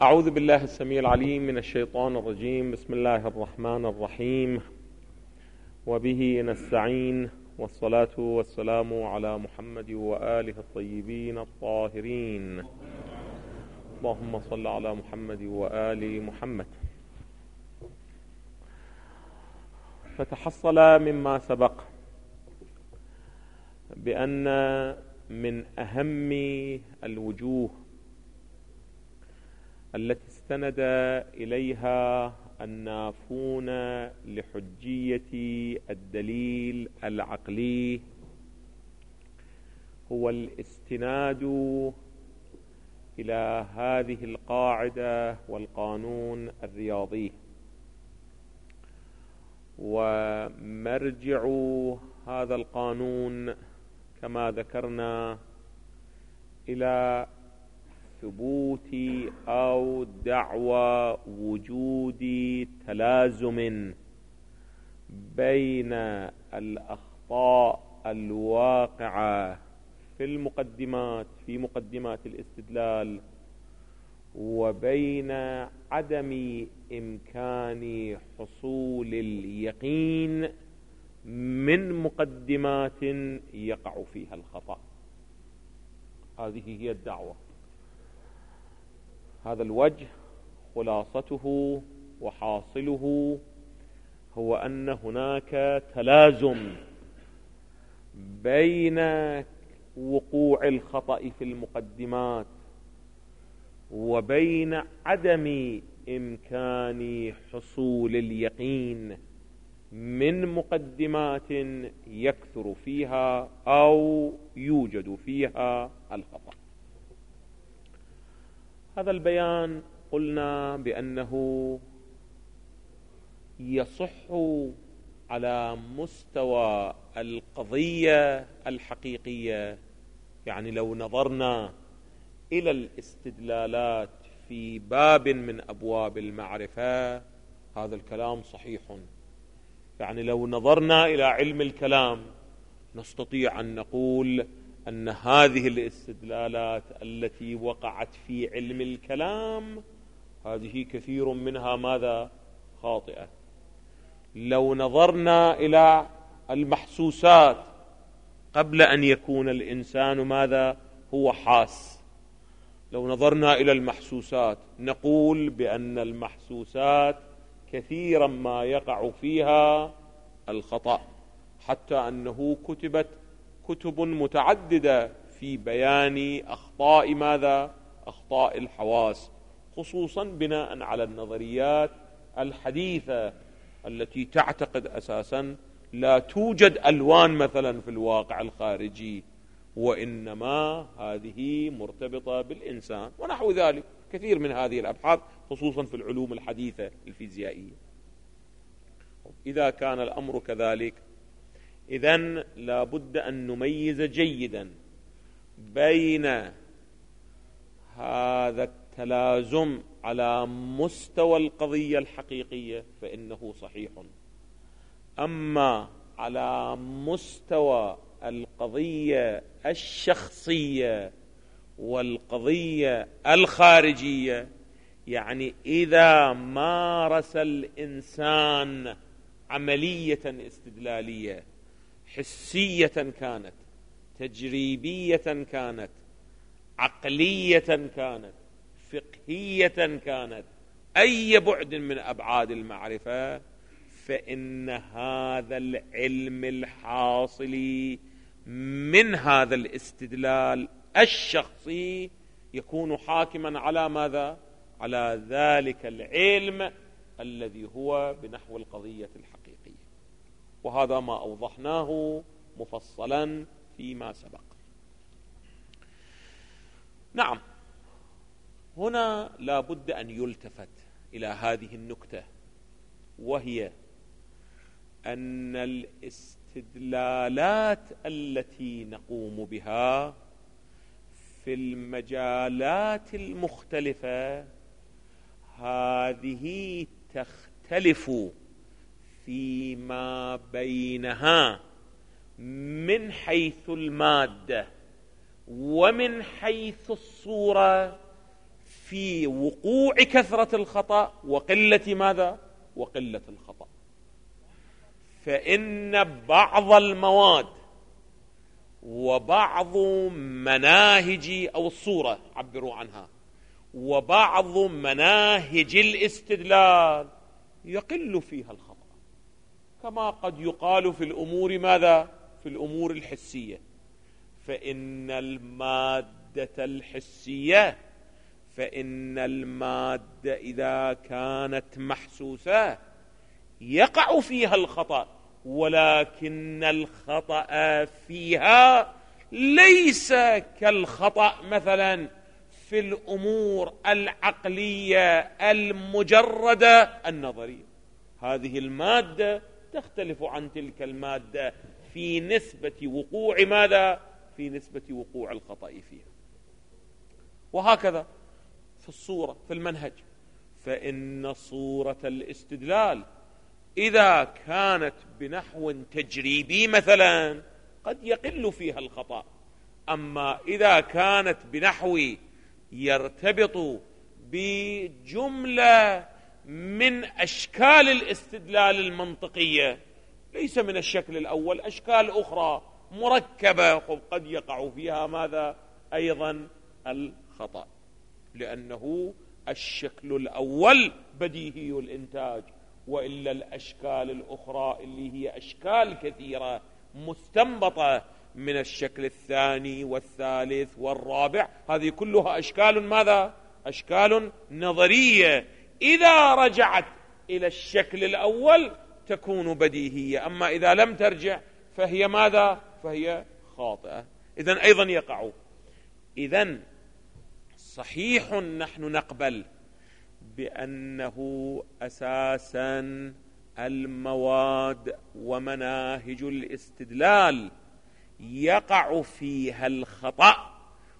أعوذ بالله السميع العليم من الشيطان الرجيم. بسم الله الرحمن الرحيم، وبه نستعين، والصلاة والسلام على محمد وآله الطيبين الطاهرين. اللهم صل على محمد وآل محمد. فتحصل مما سبق بأن من أهم الوجوه التي استند إليها النافون لحجية الدليل العقلي هو الاستناد إلى هذه القاعدة والقانون الرياضي. ومرجع هذا القانون كما ذكرنا إلى ثبوت أو دعوى وجود تلازم بين الأخطاء الواقعة في مقدمات الاستدلال وبين عدم إمكان حصول اليقين من مقدمات يقع فيها الخطأ. هذه هي الدعوة. هذا الوجه خلاصته وحاصله هو أن هناك تلازم بين وقوع الخطأ في المقدمات وبين عدم إمكان حصول اليقين من مقدمات يكثر فيها أو يوجد فيها الخطأ. هذا البيان قلنا بأنه يصح على مستوى القضية الحقيقية، يعني لو نظرنا إلى الاستدلالات في باب من أبواب المعرفة هذا الكلام صحيح. يعني لو نظرنا إلى علم الكلام نستطيع أن نقول أن هذه الاستدلالات التي وقعت في علم الكلام هذه كثير منها ماذا؟ خاطئة. لو نظرنا إلى المحسوسات قبل أن يكون الإنسان ماذا؟ هو حاس. لو نظرنا إلى المحسوسات نقول بأن المحسوسات كثيرا ما يقع فيها الخطأ، حتى أنه كتبت كتب متعددة في بيان أخطاء ماذا؟ أخطاء الحواس، خصوصا بناء على النظريات الحديثة التي تعتقد أساسا لا توجد ألوان مثلا في الواقع الخارجي، وإنما هذه مرتبطة بالإنسان ونحو ذلك. كثير من هذه الأبحاث خصوصا في العلوم الحديثة الفيزيائية. إذا كان الأمر كذلك إذن لا بد أن نميز جيدا بين هذا التلازم على مستوى القضية الحقيقية فإنه صحيح، أما على مستوى القضية الشخصية والقضية الخارجية، يعني إذا مارس الإنسان عملية استدلالية حسية كانت، تجريبية كانت، عقلية كانت، فقهية كانت، أي بعد من أبعاد المعرفة، فإن هذا العلم الحاصل من هذا الاستدلال الشخصي يكون حاكما على ماذا؟ على ذلك العلم الذي هو بنحو القضية الحقيقية. وهذا ما أوضحناه مفصلا فيما سبق. نعم، هنا لا بد أن يلتفت إلى هذه النكتة، وهي أن الاستدلالات التي نقوم بها في المجالات المختلفة هذه تختلف فيما بينها من حيث المادة ومن حيث الصورة في وقوع كثرة الخطأ وقلة ماذا؟ وقلة الخطأ. فإن بعض المواد وبعض مناهج أو الصورة عبروا عنها وبعض مناهج الاستدلال يقل فيها الخطأ، كما قد يقال في الأمور ماذا؟ في الأمور الحسية. فإن المادة إذا كانت محسوسة يقع فيها الخطأ، ولكن الخطأ فيها ليس كالخطأ مثلا في الأمور العقلية المجردة النظرية. هذه المادة تختلف عن تلك المادة في نسبة وقوع ماذا؟ في نسبة وقوع الخطأ فيها. وهكذا في الصورة في المنهج، فإن صورة الاستدلال إذا كانت بنحو تجريبي مثلا قد يقل فيها الخطأ، أما إذا كانت بنحو يرتبط بجملة من أشكال الاستدلال المنطقية ليس من الشكل الأول، أشكال أخرى مركبة قد يقع فيها ماذا؟ أيضا الخطأ، لأنه الشكل الأول بديهي الإنتاج، وإلا الأشكال الأخرى اللي هي أشكال كثيرة مستنبطة من الشكل الثاني والثالث والرابع، هذه كلها أشكال ماذا؟ أشكال نظرية إذا رجعت إلى الشكل الأول تكون بديهية، أما إذا لم ترجع فهي ماذا؟ فهي خاطئة. إذن أيضا يقع. إذن صحيح نحن نقبل بأنه أساسا المواد ومناهج الاستدلال يقع فيها الخطأ،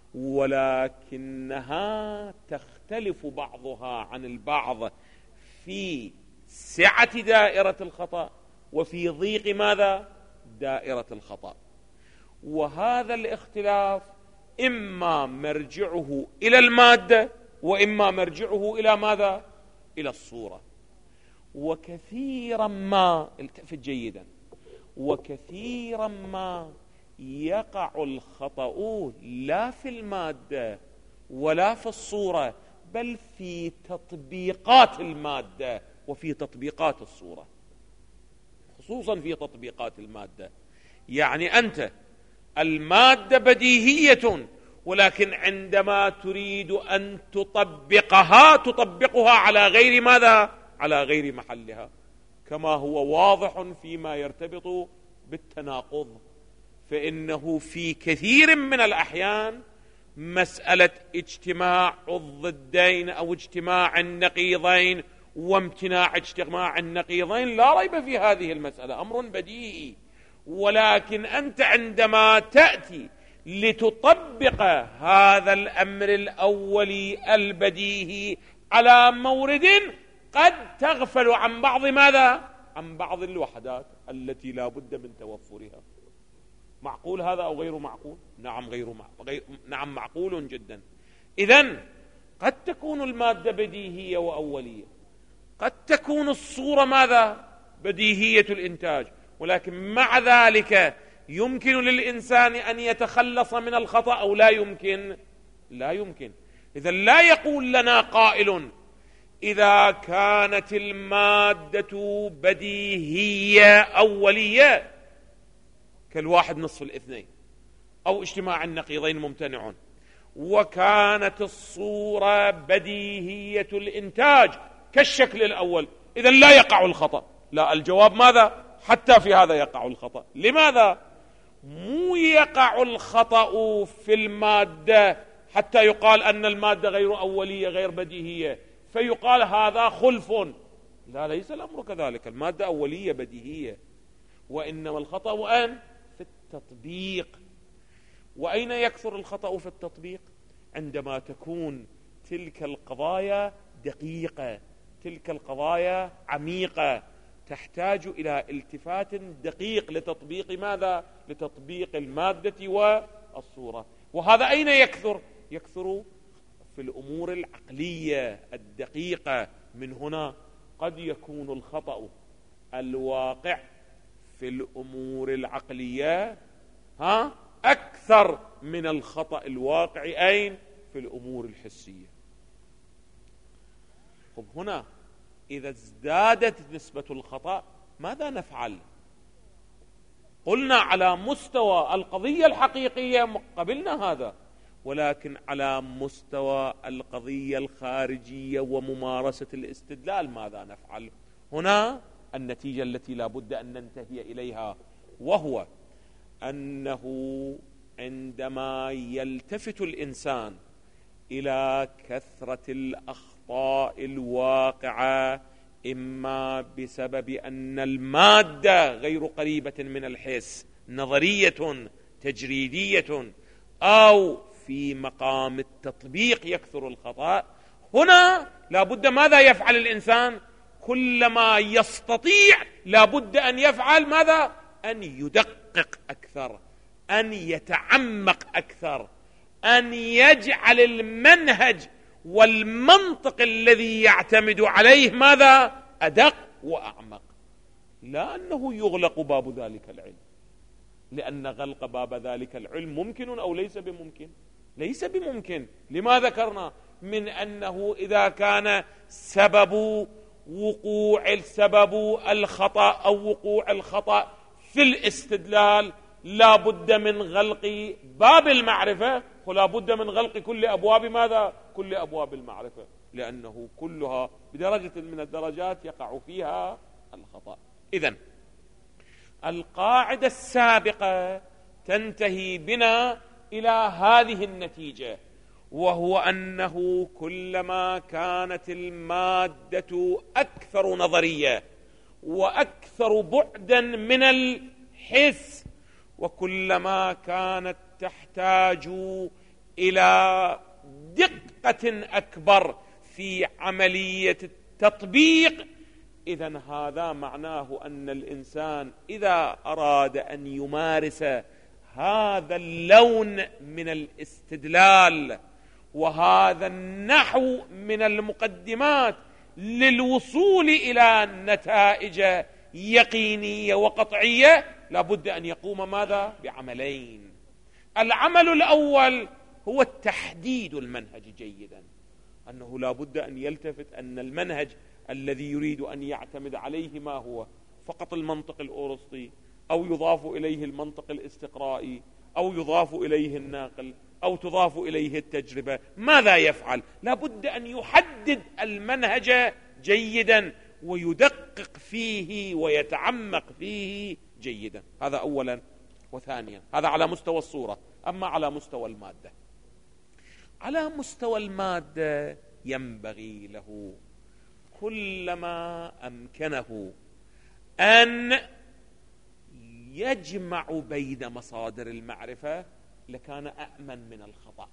ولكنها تختلف بعضها عن البعض في سعة دائرة الخطأ وفي ضيق ماذا؟ دائرة الخطأ. وهذا الاختلاف إما مرجعه إلى المادة وإما مرجعه إلى ماذا؟ إلى الصورة. وكثيرا ما التفت جيدا، وكثيرا ما يقع الخطأ لا في المادة ولا في الصورة، بل في تطبيقات المادة وفي تطبيقات الصورة، خصوصا في تطبيقات المادة. يعني أنت المادة بديهية، ولكن عندما تريد أن تطبقها على غير ماذا؟ على غير محلها، كما هو واضح فيما يرتبط بالتناقض. فإنه في كثير من الأحيان مسألة اجتماع الضدين أو اجتماع النقيضين وامتناع اجتماع النقيضين لا ريب في هذه المسألة، أمر بديهي. ولكن أنت عندما تأتي لتطبق هذا الأمر الأولي البديهي على مورد قد تغفل عن بعض ماذا؟ عن بعض الوحدات التي لا بد من توفرها. معقول هذا أو غير معقول؟ نعم نعم معقول جدا. إذن قد تكون المادة بديهية وأولية، قد تكون الصورة ماذا؟ بديهية الإنتاج، ولكن مع ذلك يمكن للإنسان أن يتخلص من الخطأ أو لا يمكن؟ لا يمكن. إذن لا يقول لنا قائل إذا كانت المادة بديهية أولية كالواحد نصف الاثنين أو اجتماع النقيضين ممتنع، وكانت الصورة بديهية الإنتاج كالشكل الأول، إذن لا يقع الخطأ. لا، الجواب ماذا؟ حتى في هذا يقع الخطأ. لماذا؟ مو يقع الخطأ في المادة حتى يقال أن المادة غير أولية غير بديهية فيقال هذا خلف. لا، ليس الأمر كذلك، المادة أولية بديهية، وإنما الخطأ وين؟ في التطبيق. وأين يكثر الخطأ في التطبيق؟ عندما تكون تلك القضايا دقيقة، تلك القضايا عميقة، تحتاج إلى التفات دقيق لتطبيق ماذا؟ لتطبيق المادة والصورة. وهذا أين يكثر؟ يكثر في الأمور العقلية الدقيقة. من هنا قد يكون الخطأ الواقع في الأمور العقلية أكثر من الخطأ الواقع أين؟ في الأمور الحسية. طب هنا إذا ازدادت نسبة الخطأ ماذا نفعل؟ قلنا على مستوى القضية الحقيقية قبلنا هذا، ولكن على مستوى القضية الخارجية وممارسة الاستدلال ماذا نفعل؟ هنا النتيجة التي لا بد أن ننتهي إليها، وهو أنه عندما يلتفت الإنسان إلى كثرة الأخطاء الواقعة، إما بسبب أن المادة غير قريبة من الحس، نظرية تجريدية، أو في مقام التطبيق يكثر الخطأ، هنا لا بد ماذا يفعل الإنسان؟ كلما يستطيع لا بد أن يفعل ماذا؟ أن يدقق أكثر، أن يتعمق أكثر، أن يجعل المنهج والمنطق الذي يعتمد عليه ماذا؟ أدق وأعمق. لا أنه يغلق باب ذلك العلم، لأن غلق باب ذلك العلم ممكن أو ليس بممكن؟ ليس بممكن. لما ذكرنا من أنه إذا كان سبب الخطأ أو وقوع الخطأ في الاستدلال لا بد من غلق باب المعرفة، ولا بد من غلق كل أبواب ماذا؟ كل أبواب المعرفة، لأنه كلها بدرجة من الدرجات يقع فيها الخطأ. إذن القاعدة السابقة تنتهي بنا إلى هذه النتيجة، وهو أنه كلما كانت المادة أكثر نظرية وأكثر بعدا من الحس، وكلما كانت تحتاج إلى دقة أكبر في عملية التطبيق، إذن هذا معناه أن الإنسان إذا أراد أن يمارس هذا اللون من الاستدلال وهذا النحو من المقدمات للوصول إلى نتائج يقينية وقطعية، لابد أن يقوم ماذا؟ بعملين. العمل الأول هو التحديد المنهج جيدا، أنه لابد أن يلتفت أن المنهج الذي يريد أن يعتمد عليه ما هو؟ فقط المنطق الأوروسطي، أو يضاف إليه المنطق الاستقرائي، أو يضاف إليه الناقل، أو تضاف إليه التجربة. ماذا يفعل؟ لابد أن يحدد المنهج جيدا ويدقق فيه ويتعمق فيه جيدا. هذا أولا. وثانيا، هذا على مستوى الصورة. أما على مستوى المادة، على مستوى المادة ينبغي له كلما أمكنه أن يجمع بين مصادر المعرفة لكان أأمن من الخطأ،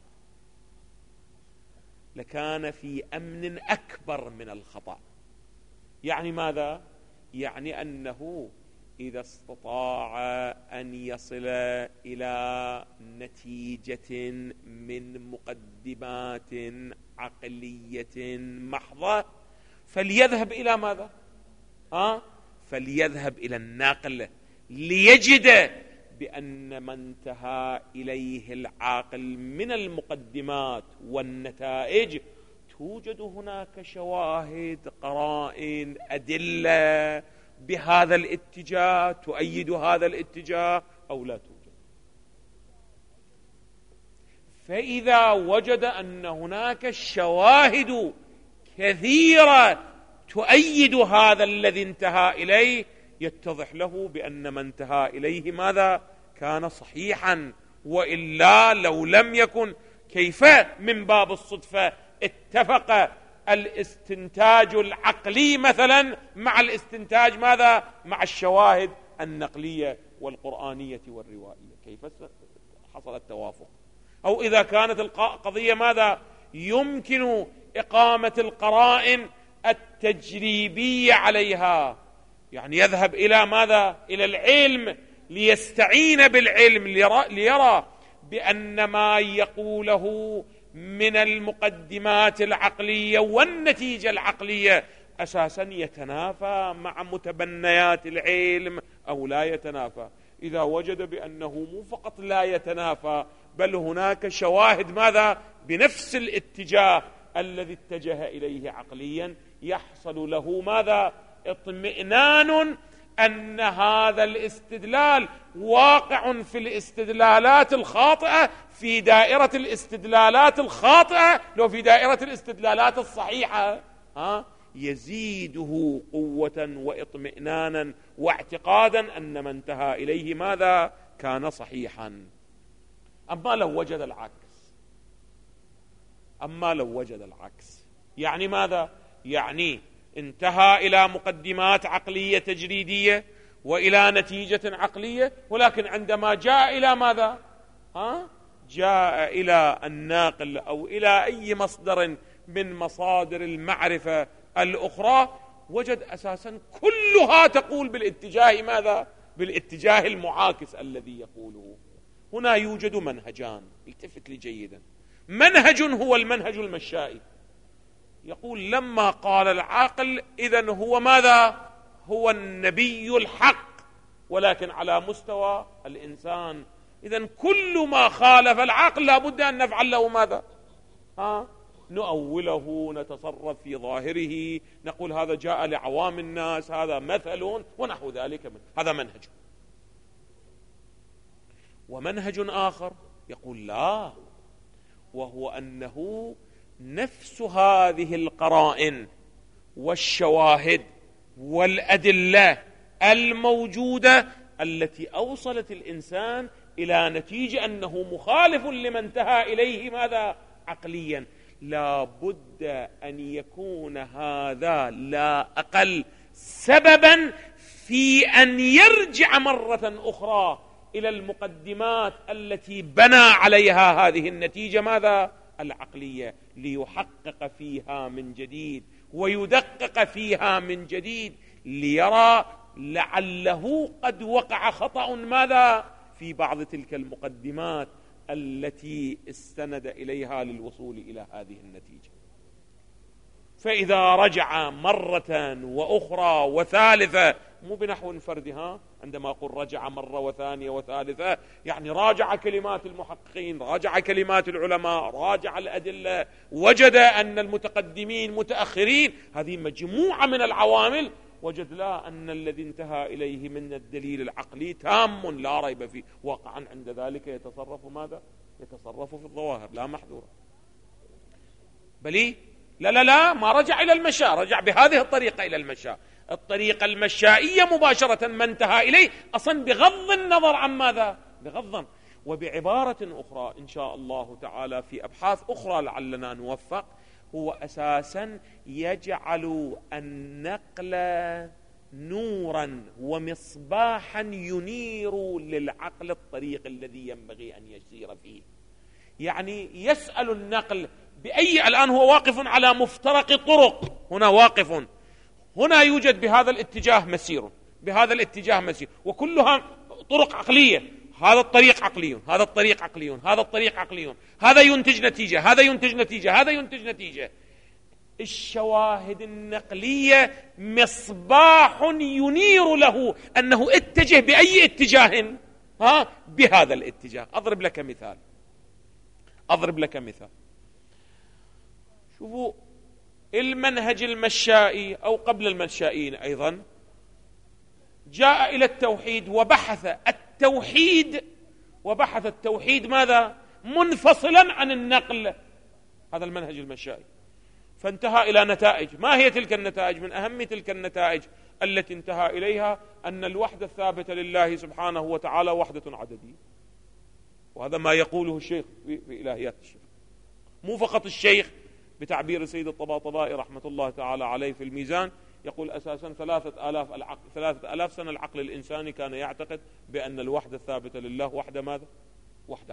لكان في أمن أكبر من الخطأ. يعني ماذا؟ يعني أنه إذا استطاع أن يصل إلى نتيجة من مقدمات عقلية محضة فليذهب إلى ماذا؟ فليذهب إلى الناقل ليجد بأن ما انتهى إليه العاقل من المقدمات والنتائج توجد هناك شواهد، قرائن، أدلة بهذا الاتجاه تؤيد هذا الاتجاه أو لا توجد. فإذا وجد أن هناك شواهد كثيرة تؤيد هذا الذي انتهى إليه، يتضح له بأن ما انتهى إليه ماذا؟ كان صحيحا، وإلا لو لم يكن كيف من باب الصدفة اتفق الاستنتاج العقلي مثلا مع الاستنتاج ماذا؟ مع الشواهد النقلية والقرآنية والروائية، كيف حصل التوافق؟ أو إذا كانت القضية ماذا؟ يمكن إقامة القرائن التجريبية عليها، يعني يذهب إلى ماذا؟ إلى العلم ليستعين بالعلم ليرى بأن ما يقوله من المقدمات العقلية والنتيجة العقلية أساسا يتنافى مع متبنيات العلم أو لا يتنافى؟ إذا وجد بأنه مو فقط لا يتنافى بل هناك شواهد ماذا بنفس الاتجاه الذي اتجه إليه عقليا، يحصل له ماذا؟ اطمئنان أن هذا الاستدلال واقع في الاستدلالات الخاطئة في دائرة الاستدلالات الخاطئة لو في دائرة الاستدلالات الصحيحة، يزيده قوة واطمئنانا واعتقادا أن ما انتهى إليه ماذا؟ كان صحيحا. أما لو وجد العكس يعني ماذا؟ يعني انتهى إلى مقدمات عقلية تجريدية وإلى نتيجة عقلية، ولكن عندما جاء إلى ماذا؟ جاء إلى الناقل أو إلى أي مصدر من مصادر المعرفة الأخرى وجد أساسا كلها تقول بالاتجاه ماذا؟ بالاتجاه المعاكس الذي يقوله. هنا يوجد منهجان، التفت لي جيدا. منهج هو المنهج المشائي، يقول لما قال العاقل إذن هو ماذا؟ هو النبي الحق، ولكن على مستوى الإنسان. إذن كل ما خالف العقل لابد أن نفعل له ماذا؟ نؤوله، نتصرف في ظاهره، نقول هذا جاء لعوام الناس، هذا مثل ونحو ذلك. هذا منهج. ومنهج آخر يقول لا، وهو أنه نفس هذه القرائن والشواهد والأدلة الموجودة التي أوصلت الإنسان إلى نتيجة أنه مخالف لما انتهى إليه ماذا؟ عقليا، لا بد أن يكون هذا لا أقل سببا في أن يرجع مرة أخرى إلى المقدمات التي بنى عليها هذه النتيجة ماذا؟ العقلية، ليحقق فيها من جديد ويدقق فيها من جديد، ليرى لعله قد وقع خطأ ماذا؟ في بعض تلك المقدمات التي استند إليها للوصول إلى هذه النتيجة. فإذا رجع مرة وأخرى وثالثة، مو بنحو فردها، عندما أقول رجع مرة وثانية وثالثة يعني راجع كلمات المحققين، راجع كلمات العلماء، راجع الأدلة، وجد أن المتقدمين متأخرين، هذه مجموعة من العوامل، وجد لا أن الذي انتهى إليه من الدليل العقلي تام لا ريب فيه، واقعا عند ذلك يتصرف ماذا؟ يتصرف في الظواهر لا محذورة. بلي لا ما رجع إلى المشاء، رجع بهذه الطريقة إلى المشاء، الطريقة المشائية مباشرة ما انتهى إليه أصلا بغض النظر عن ماذا؟ بغضا. وبعبارة أخرى إن شاء الله تعالى في أبحاث أخرى لعلنا نوفق، هو أساسا يجعل النقل نورا ومصباحا ينير للعقل الطريق الذي ينبغي أن يسير فيه. يعني يسأل النقل بأي، الآن هو واقف على مفترق طرق، هنا واقف، هنا يوجد بهذا الاتجاه مسير، بهذا الاتجاه مسير، وكلها طرق عقلية، هذا الطريق عقلي، هذا الطريق عقلي، هذا الطريق عقلي، هذا ينتج نتيجة، هذا ينتج نتيجة، هذا ينتج نتيجة. الشواهد النقلية مصباح ينير له أنه اتجه بأي اتجاه، بهذا الاتجاه. أضرب لك مثال. شوفوا المنهج المشائي أو قبل المشائيين أيضا جاء إلى التوحيد وبحث التوحيد ماذا؟ منفصلا عن النقل، هذا المنهج المشائي، فانتهى إلى نتائج. ما هي تلك النتائج؟ من أهم تلك النتائج التي انتهى إليها أن الوحدة الثابتة لله سبحانه وتعالى وحدة عددية، وهذا ما يقوله الشيخ في إلهيات الشيخ، مو فقط الشيخ، بتعبير سيد الطباطبائي رحمة الله تعالى عليه في الميزان، يقول أساسا 3000 سنة العقل الإنساني كان يعتقد بأن الوحدة الثابتة لله وحدة ماذا؟ وحدة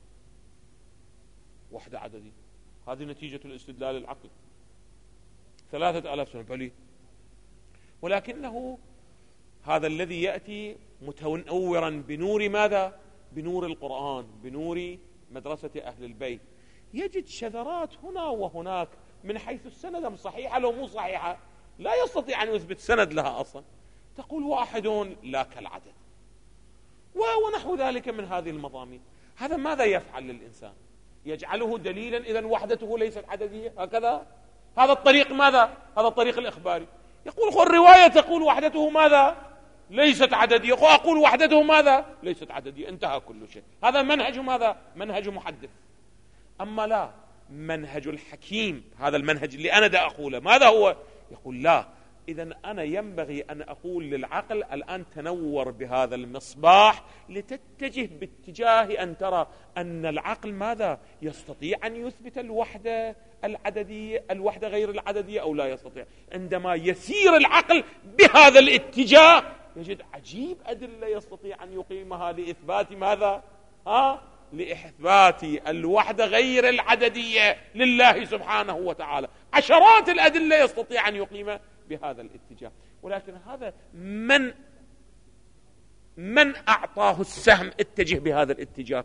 عددية. هذه نتيجة الاستدلال العقلي 3000 سنة بلي. ولكنه هذا الذي يأتي متنورا بنور ماذا؟ بنور القرآن، بنور مدرسة أهل البيت، يجد شذرات هنا وهناك من حيث السند صحيحة لو مو صحيحة، لا يستطيع أن يثبت سند لها أصلا. تقول واحد لا كالعدد ونحو ذلك من هذه المضامين. هذا ماذا يفعل للإنسان؟ يجعله دليلا إذن وحدته ليست عددية، هكذا. هذا الطريق ماذا؟ هذا الطريق الإخباري. يقول الرواية تقول وحدته ماذا؟ ليست عددية، أقول وحدته ماذا؟ ليست عددية، انتهى كل شيء. هذا منهج ماذا؟ منهج محدث. أما لا، منهج الحكيم، هذا المنهج اللي أنا دا أقوله، ماذا هو؟ يقول لا، إذن أنا ينبغي أن أقول للعقل الآن تنور بهذا المصباح لتتجه باتجاه أن ترى أن العقل ماذا؟ يستطيع أن يثبت الوحدة العددية، الوحدة غير العددية، أو لا يستطيع. عندما يسير العقل بهذا الاتجاه يجد عجيب أدلة يستطيع أن يقيمها لإثبات ماذا؟ لإثبات الوحدة غير العددية لله سبحانه وتعالى. عشرات الأدلة يستطيع أن يقيمها بهذا الاتجاه. ولكن هذا من أعطاه السهم اتجه بهذا الاتجاه؟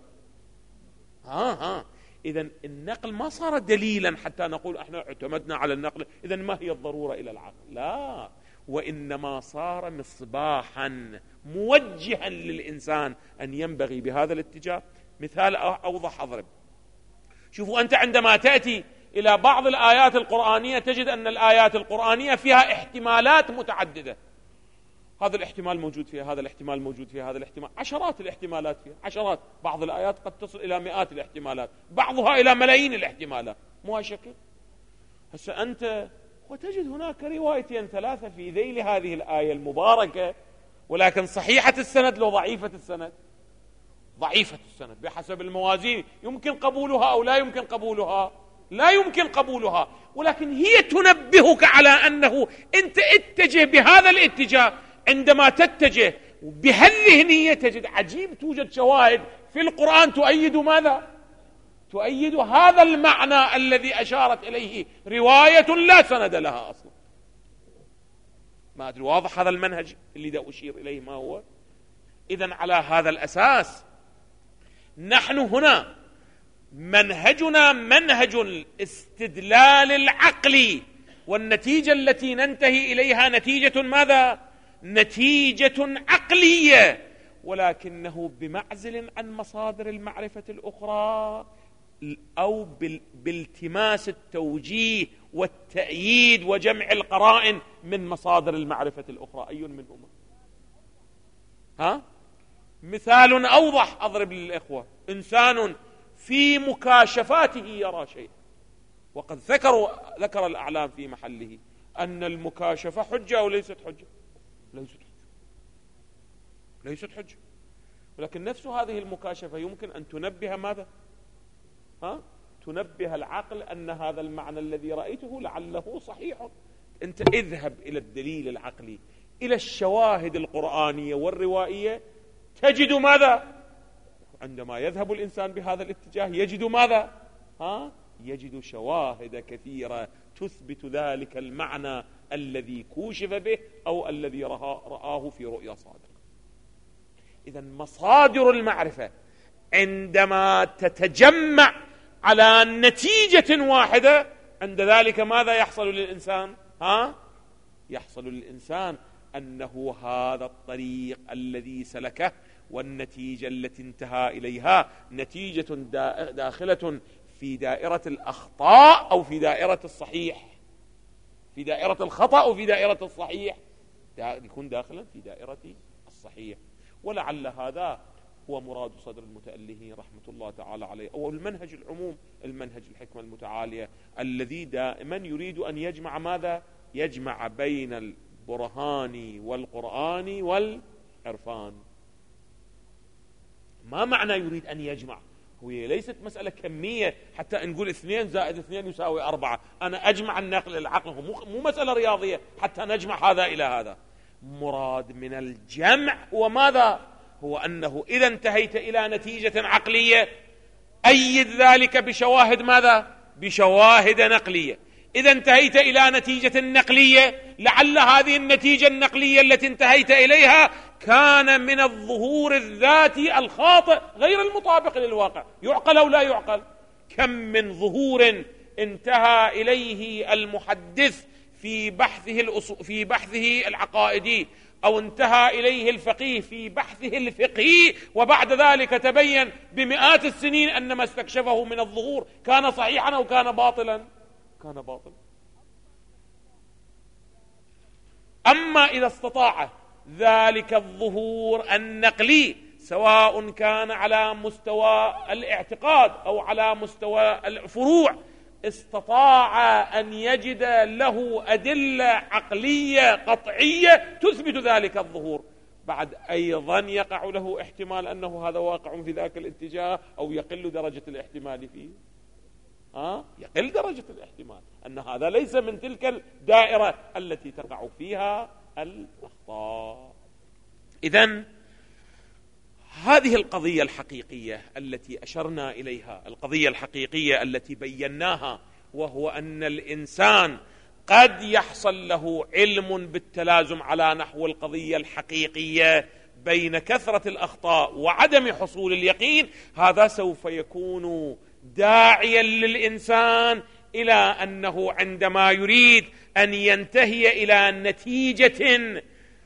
إذن النقل ما صار دليلا حتى نقول احنا اعتمدنا على النقل، إذن ما هي الضرورة إلى العقل؟ لا، وإنما صار مصباحا موجها للإنسان أن ينبغي بهذا الاتجاه. مثال أوضح أضرب. شوفوا، أنت عندما تأتي إلى بعض الآيات القرآنية تجد أن الآيات القرآنية فيها احتمالات متعددة. هذا الاحتمال موجود فيها، هذا الاحتمال موجود فيها، هذا الاحتمال، عشرات الاحتمالات فيها، عشرات. بعض الآيات قد تصل إلى مئات الاحتمالات، بعضها إلى ملايين الاحتمالات. مو هالشكل؟ هسه أنت وتجد هناك روايتين ثلاثة في ذيل هذه الآية المباركة، ولكن صحيحة السند لو ضعيفة السند، ضعيفة السند بحسب الموازين، يمكن قبولها أو لا يمكن قبولها، لا يمكن قبولها، ولكن هي تنبهك على أنه أنت اتجه بهذا الاتجاه. عندما تتجه بهالذهنية تجد عجيب، توجد شواهد في القرآن تؤيد ماذا؟ تؤيد هذا المعنى الذي أشارت إليه رواية لا سند لها أصلا. ما أدري واضح هذا المنهج اللي دا أشير إليه ما هو؟ إذن على هذا الأساس نحن هنا منهجنا منهج الاستدلال العقلي، والنتيجة التي ننتهي إليها نتيجة ماذا؟ نتيجة عقلية، ولكنه بمعزل عن مصادر المعرفة الأخرى، أو بالتماس التوجيه والتأييد وجمع القرائن من مصادر المعرفة الأخرى. أي منهما؟ مثال أوضح أضرب للإخوة. إنسان في مكاشفاته يرى شيء، وقد ذكر الأعلام في محله أن المكاشفة حجة أو ليست حجة؟ ليست حجة. ولكن نفس هذه المكاشفة يمكن أن تنبه ماذا؟ تنبه العقل أن هذا المعنى الذي رأيته لعله صحيح. أنت اذهب إلى الدليل العقلي، إلى الشواهد القرآنية والروائية، تجد ماذا؟ عندما يذهب الإنسان بهذا الاتجاه يجد ماذا؟ يجد شواهد كثيرة تثبت ذلك المعنى الذي كوشف به أو الذي رآه في رؤيا صادقة. إذن مصادر المعرفة عندما تتجمع على نتيجة واحدة، عند ذلك ماذا يحصل للإنسان؟ يحصل للإنسان أنه هذا الطريق الذي سلكه والنتيجة التي انتهى إليها نتيجة داخلة في دائرة الأخطاء أو في دائرة الصحيح، في دائرة الخطأ أو في دائرة الصحيح، يكون داخلا في دائرة الصحيح. ولعل هذا هو مراد صدر المتألهين رحمة الله تعالى عليه، أو المنهج العموم، المنهج الحكمة المتعالية الذي دائما يريد أن يجمع ماذا؟ يجمع بين البرهان والقرآن والعرفان. ما معنى يريد أن يجمع؟ هي ليست مسألة كمية حتى نقول 2 زائد 2 يساوي 4، أنا أجمع النقل العقل، مو مسألة رياضية حتى نجمع هذا إلى هذا. مراد من الجمع وماذا؟ هو أنه إذا انتهيت إلى نتيجة عقلية أيد ذلك بشواهد ماذا؟ بشواهد نقلية. إذا انتهيت إلى نتيجة نقلية، لعل هذه النتيجة النقلية التي انتهيت إليها كان من الظهور الذاتي الخاطئ غير المطابق للواقع. يعقل أو لا يعقل؟ كم من ظهور انتهى إليه المحدث في بحثه العقائدي، أو انتهى إليه الفقيه في بحثه الفقهي، وبعد ذلك تبين بمئات السنين أن ما استكشفه من الظهور كان صحيحا أو كان باطلا. أما إذا استطاع ذلك الظهور النقلي، سواء كان على مستوى الاعتقاد أو على مستوى الفروع، استطاع أن يجد له أدلة عقلية قطعية تثبت ذلك الظهور، بعد أيضا يقع له احتمال أنه هذا واقع في ذاك الاتجاه، أو يقل درجة الاحتمال فيه. يقل درجة الاحتمال أن هذا ليس من تلك الدائرة التي تقع فيها الأخطاء. إذن هذه القضية الحقيقية التي أشرنا إليها، القضية الحقيقية التي بيناها، وهو أن الإنسان قد يحصل له علم بالتلازم على نحو القضية الحقيقية بين كثرة الأخطاء وعدم حصول اليقين، هذا سوف يكون داعيا للإنسان إلى أنه عندما يريد أن ينتهي إلى نتيجة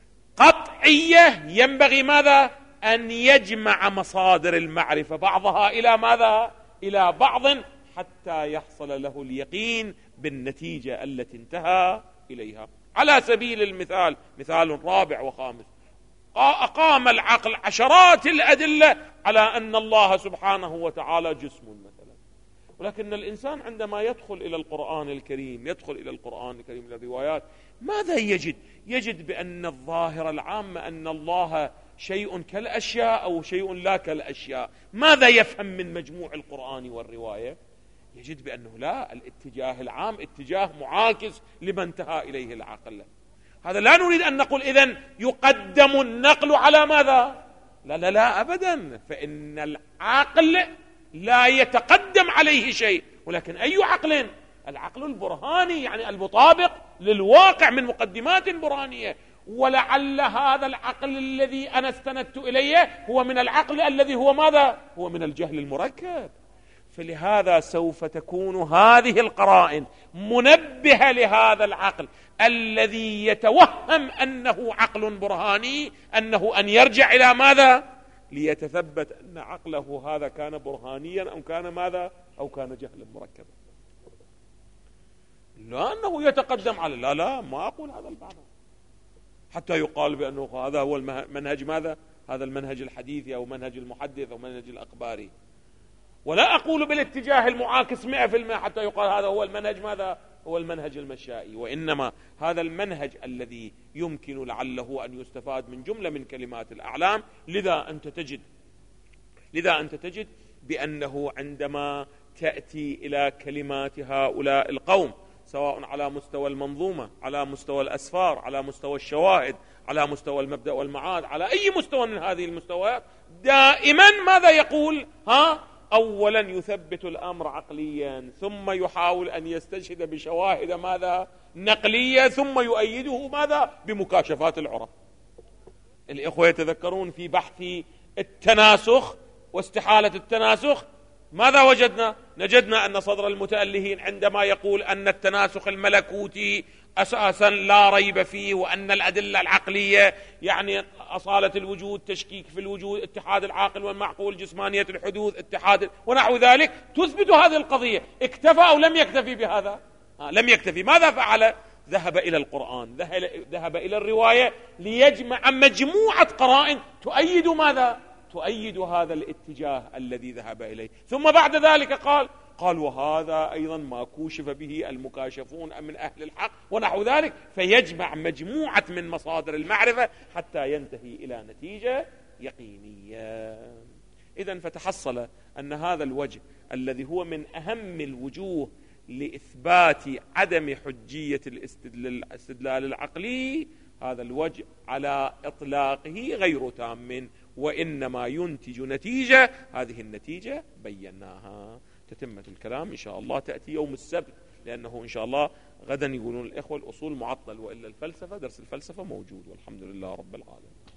قطعية ينبغي ماذا؟ أن يجمع مصادر المعرفة بعضها إلى ماذا؟ إلى بعض، حتى يحصل له اليقين بالنتيجة التي انتهى إليها. على سبيل المثال، مثال رابع وخامس، أقام العقل عشرات الأدلة على أن الله سبحانه وتعالى جسم مثلا، ولكن الإنسان عندما يدخل إلى القرآن الكريم، إلى الروايات، ماذا يجد؟ يجد بأن الظاهرة العامة أن الله شيء كالأشياء أو شيء لا كالأشياء. ماذا يفهم من مجموع القرآن والرواية؟ يجد بأنه لا، الاتجاه العام اتجاه معاكس لما انتهى إليه العقل. هذا لا نريد أن نقول إذن يقدم النقل على ماذا؟ لا أبدا، فإن العقل لا يتقدم عليه شيء، ولكن أي عقل؟ العقل البرهاني، يعني المطابق للواقع من مقدمات برهانية. ولعل هذا العقل الذي أنا استندت إليه هو من العقل الذي هو ماذا؟ هو من الجهل المركب. فلهذا سوف تكون هذه القرائن منبهة لهذا العقل الذي يتوهم أنه عقل برهاني، أنه أن يرجع إلى ماذا؟ ليتثبت أن عقله هذا كان برهانيا أو كان ماذا؟ أو كان جهلا مركبا. لا أنه يتقدم على لا ما أقول هذا المعنى، حتى يقال بأنه هذا هو المنهج ماذا؟ هذا المنهج الحديثي أو منهج المحدث أو منهج الأخباري. ولا أقول بالاتجاه المعاكس 100% حتى يقال هذا هو المنهج ماذا؟ هو المنهج المشائي. وإنما هذا المنهج الذي يمكن لعله أن يستفاد من جملة من كلمات الأعلام. لذا أنت تجد بأنه عندما تأتي إلى كلمات هؤلاء القوم، سواء على مستوى المنظومة، على مستوى الأسفار، على مستوى الشواهد، على مستوى المبدأ والمعاد، على أي مستوى من هذه المستويات، دائما ماذا يقول؟ أولا يثبت الأمر عقليا، ثم يحاول أن يستشهد بشواهد ماذا؟ نقلية، ثم يؤيده ماذا؟ بمكاشفات العرف. الإخوة يتذكرون في بحث التناسخ واستحالة التناسخ ماذا وجدنا؟ نجدنا أن صدر المتألهين عندما يقول أن التناسخ الملكوتي أساسا لا ريب فيه، وأن الأدلة العقلية يعني أصالة الوجود، تشكيك في الوجود، اتحاد العاقل والمعقول، جسمانية الحدوث، اتحاد ونحو ذلك، تثبت هذه القضية. اكتفى أو لم يكتفي بهذا؟ لم يكتفي. ماذا فعل؟ ذهب إلى القرآن، ذهب إلى الرواية، ليجمع مجموعة قرائن تؤيد ماذا؟ تؤيد هذا الاتجاه الذي ذهب إليه. ثم بعد ذلك قال وهذا أيضا ما كوشف به المكاشفون من أهل الحق ونحو ذلك، فيجمع مجموعة من مصادر المعرفة حتى ينتهي إلى نتيجة يقينية. إذن فتحصل أن هذا الوجه الذي هو من أهم الوجوه لإثبات عدم حجية الاستدلال العقلي، هذا الوجه على إطلاقه غير تام، وإنما ينتج نتيجة، هذه النتيجة بيناها. تتمة الكلام إن شاء الله تأتي يوم السبت، لأنه إن شاء الله غدا يقولون الإخوة الأصول معطل، وإلا الفلسفة، درس الفلسفة موجود، والحمد لله رب العالمين.